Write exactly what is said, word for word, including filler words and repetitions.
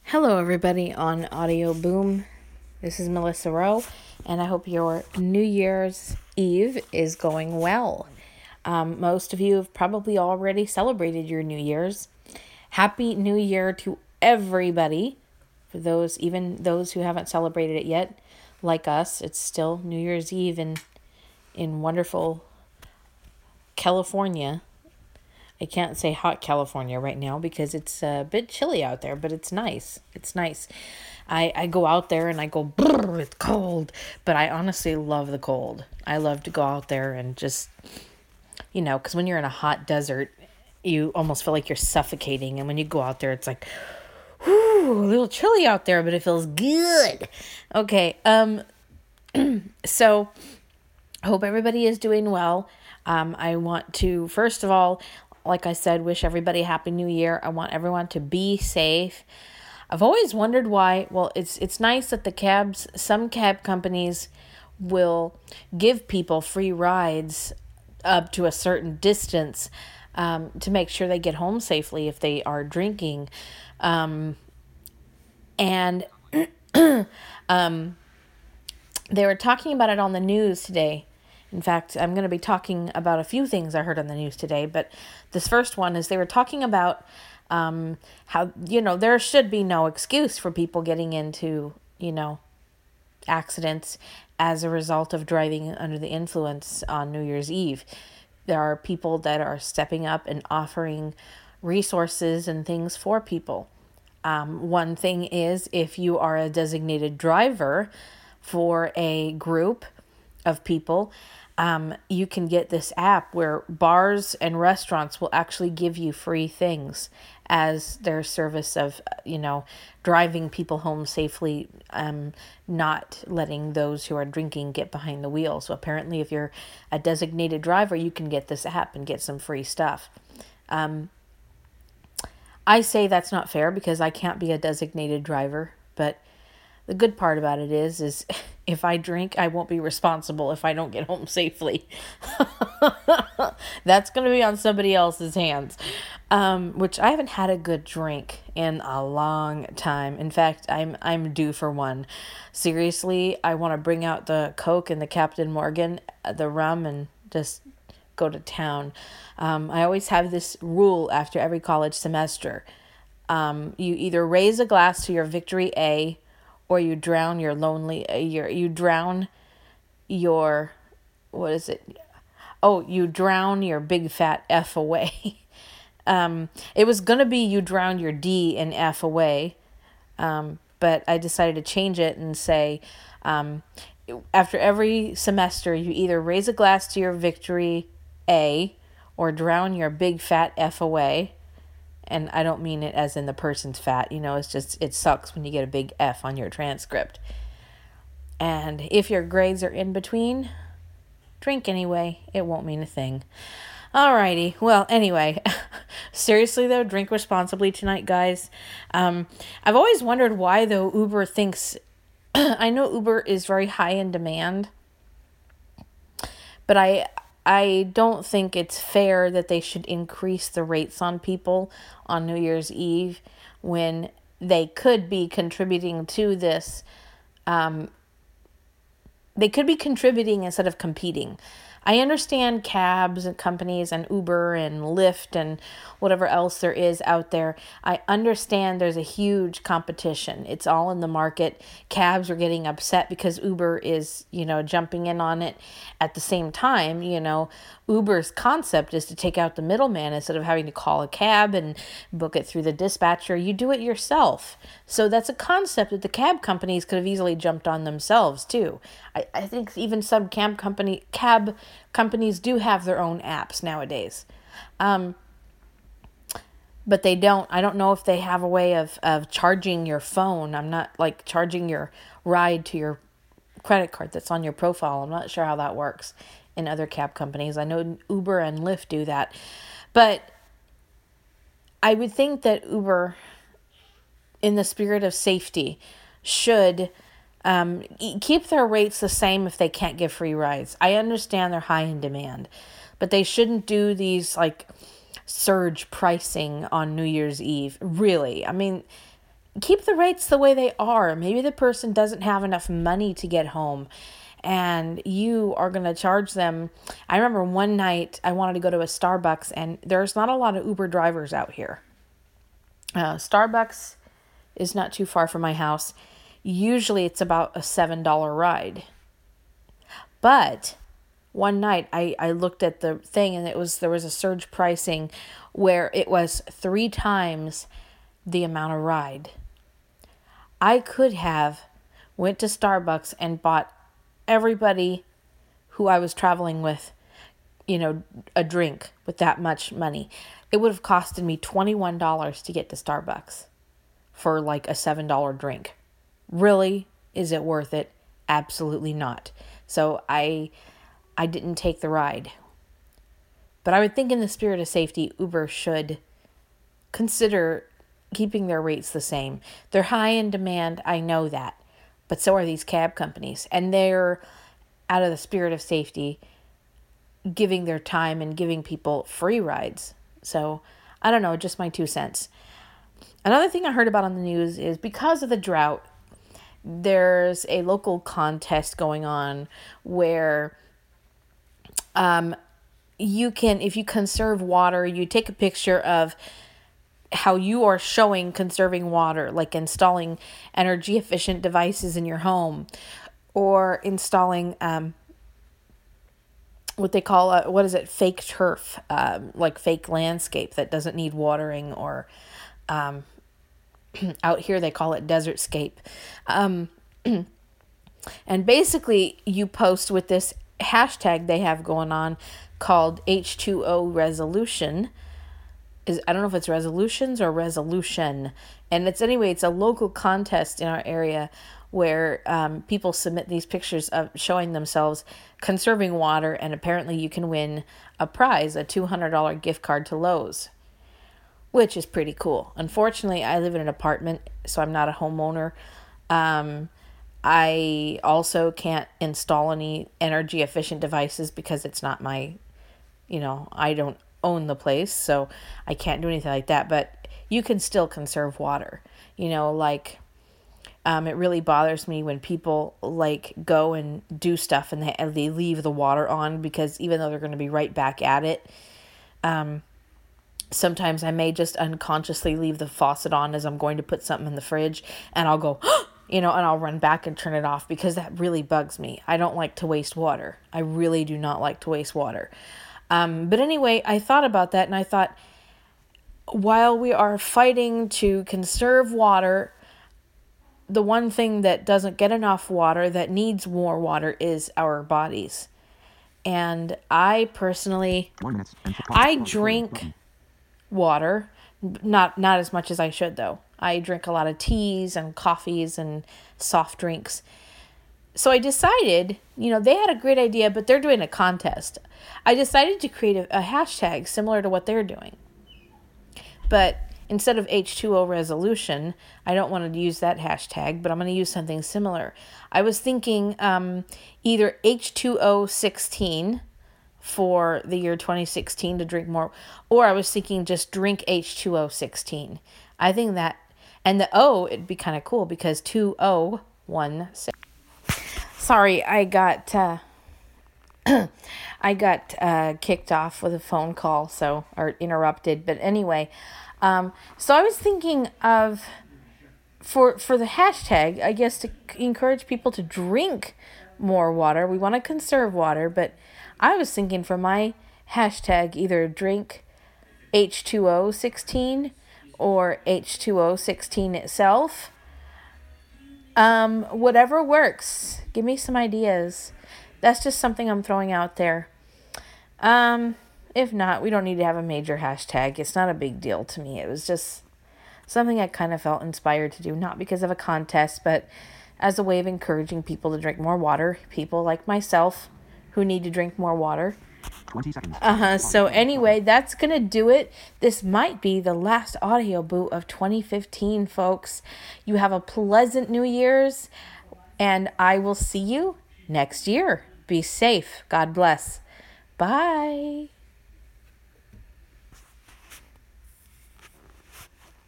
Hello, everybody on Audio Boom. This is Melissa Rowe, and I hope your New Year's Eve is going well. Um, most of you have probably already celebrated your New Year's. Happy New Year to everybody. For those, even those who haven't celebrated it yet, like us, it's still New Year's Eve in in wonderful California. I can't say hot California right now because it's a bit chilly out there, but it's nice. It's nice. I, I go out there and I go, brrr, it's cold. But I honestly love the cold. I love to go out there and just, you know, because when you're in a hot desert, you almost feel like you're suffocating. And when you go out there, it's like, whew, a little chilly out there, but it feels good. Okay. Um. So, I hope everybody is doing well. Um, I want to, first of all, like I said, wish everybody a happy new year. I want everyone to be safe. I've always wondered why, well, it's it's nice that the cabs, some cab companies will give people free rides up to a certain distance um, to make sure they get home safely if they are drinking. Um, and um, they were talking about it on the news today. In fact, I'm going to be talking about a few things I heard on the news today, but this first one is they were talking about um, how, you know, there should be no excuse for people getting into, you know, accidents as a result of driving under the influence on New Year's Eve. There are people that are stepping up and offering resources and things for people. Um, one thing is if you are a designated driver for a group of people, um, you can get this app where bars and restaurants will actually give you free things as their service of, you know, driving people home safely, um, not letting those who are drinking get behind the wheel. So apparently if you're a designated driver, you can get this app and get some free stuff. Um, I say that's not fair because I can't be a designated driver, but the good part about it is, is if I drink, I won't be responsible if I don't get home safely. That's going to be on somebody else's hands, um, which I haven't had a good drink in a long time. In fact, I'm I'm due for one. Seriously, I want to bring out the Coke and the Captain Morgan, the rum, and just go to town. Um, I always have this rule after every college semester. Um, you either raise a glass to your victory A, or you drown your lonely, uh, your, you drown your, what is it? Oh, you drown your big fat F away. um, it was going to be you drown your D and F away. Um, but I decided to change it and say, um, after every semester, you either raise a glass to your victory A or drown your big fat F away. And I don't mean it as in the person's fat, you know, it's just, it sucks when you get a big F on your transcript. And if your grades are in between, drink anyway. It won't mean a thing. Alrighty. Well, anyway, seriously though, drink responsibly tonight, guys. Um, I've always wondered why though Uber thinks, I know Uber is very high in demand, but I, I don't think it's fair that they should increase the rates on people on New Year's Eve when they could be contributing to this. Um, they could be contributing instead of competing. I understand cabs and companies and Uber and Lyft and whatever else there is out there. I understand there's a huge competition. It's all in the market. Cabs are getting upset because Uber is, you know, jumping in on it. At the same time, you know, Uber's concept is to take out the middleman instead of having to call a cab and book it through the dispatcher. You do it yourself. So that's a concept that the cab companies could have easily jumped on themselves too. I, I think even some cab company cab companies do have their own apps nowadays. Um, but they don't, I don't know if they have a way of, of charging your phone. I'm not like charging your ride to your credit card that's on your profile. I'm not sure how that works in other cab companies. I know Uber and Lyft do that. But I would think that Uber, in the spirit of safety, should um, keep their rates the same if they can't give free rides. I understand they're high in demand, but they shouldn't do these like surge pricing on New Year's Eve. Really, I mean, keep the rates the way they are. Maybe the person doesn't have enough money to get home and you are going to charge them. I remember one night I wanted to go to a Starbucks and there's not a lot of Uber drivers out here. Uh, Starbucks is not too far from my house. Usually it's about a seven dollars ride. But one night I, I looked at the thing and it was there was a surge pricing where it was three times the amount of ride. I could have went to Starbucks and bought everybody who I was traveling with, you know, a drink with that much money. It would have costed me twenty-one dollars to get to Starbucks for like a seven dollars drink. Really? Is it worth it? Absolutely not. So I I didn't take the ride. But I would think in the spirit of safety, Uber should consider keeping their rates the same. They're high in demand, I know that. But so are these cab companies. And they're, out of the spirit of safety, giving their time and giving people free rides. So, I don't know, just my two cents. Another thing I heard about on the news is because of the drought, there's a local contest going on where um, you can, if you conserve water, you take a picture of how you are showing conserving water, like installing energy efficient devices in your home or installing um, what they call, a, what is it, fake turf, um, like fake landscape that doesn't need watering, or um, out here they call it desert scape. Um, and basically you post with this hashtag they have going on called H two O resolution. Is I don't know if it's resolutions or resolution. And it's anyway, it's a local contest in our area where um, people submit these pictures of showing themselves conserving water, and apparently you can win a prize, a two hundred dollars gift card to Lowe's, which is pretty cool. Unfortunately, I live in an apartment, so I'm not a homeowner. Um, I also can't install any energy efficient devices because it's not my, you know, I don't own the place, so I can't do anything like that. But you can still conserve water. You know, like, um, it really bothers me when people like go and do stuff and they, they leave the water on, because even though they're going to be right back at it, um, sometimes I may just unconsciously leave the faucet on as I'm going to put something in the fridge, and I'll go, you know, and I'll run back and turn it off, because that really bugs me. I don't like to waste water. I really do not like to waste water. Um, but anyway, I thought about that, and I thought, while we are fighting to conserve water, the one thing that doesn't get enough water, that needs more water, is our bodies. And I personally, I drink water, not not as much as I should though. I drink a lot of teas and coffees and soft drinks. So I decided, you know, they had a great idea, but they're doing a contest. I decided to create a, a hashtag similar to what they're doing. But instead of H two O resolution, I don't want to use that hashtag, but I'm going to use something similar. I was thinking um, either H two O sixteen for the year twenty sixteen to drink more, or I was thinking just drink H two O sixteen. I think that, and the O, it'd be kind of cool because two oh one six. Sorry, I got uh, I got uh, kicked off with a phone call, so, or interrupted. But anyway, um, so I was thinking of, for for the hashtag, I guess, to encourage people to drink more water. We want to conserve water, but I was thinking for my hashtag, either drink H two O sixteen or H two O sixteen itself. Um, whatever works. Give me some ideas. That's just something I'm throwing out there. Um, if not, we don't need to have a major hashtag. It's not a big deal to me. It was just something I kind of felt inspired to do, not because of a contest, but as a way of encouraging people to drink more water. People like myself who need to drink more water. twenty seconds. Uh-huh. So anyway, that's going to do it. This might be the last audio boot of twenty fifteen, folks. You have a pleasant New Year's, and I will see you next year. Be safe. God bless. Bye.